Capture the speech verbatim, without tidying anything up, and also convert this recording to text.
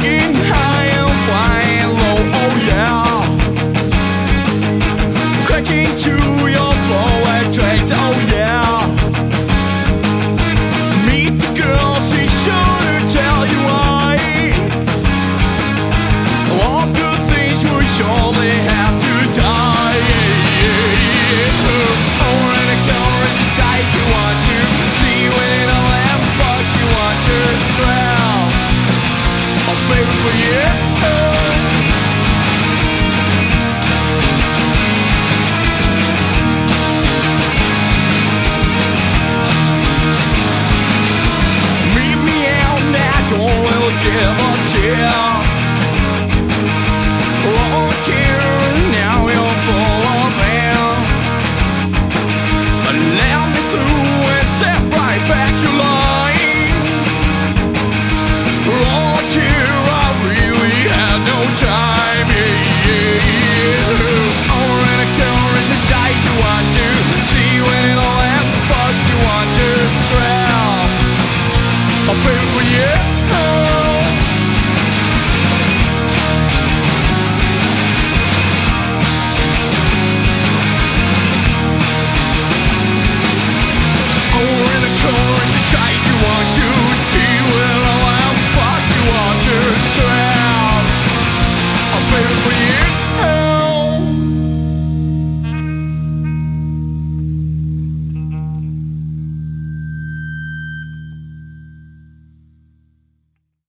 Getting high and flying low, oh yeah. Cracking to your forward tracks, oh yeah. Meet the girl, she's sure to tell you why. All good things will surely have to die. Over in the corner, it's a type you want to see when it all ends, fuck you want to smell. Oh baby, for you. Meet me out now, don't really give a shit. Oh, care, now you're full of hell. Allow me through and step right back your line. Oh, care, I really had no time. Yeah, yeah, yeah. Over in the corner is a sight you want to see when it all ends. Fuck you want to smell. Oh, baby, yeah.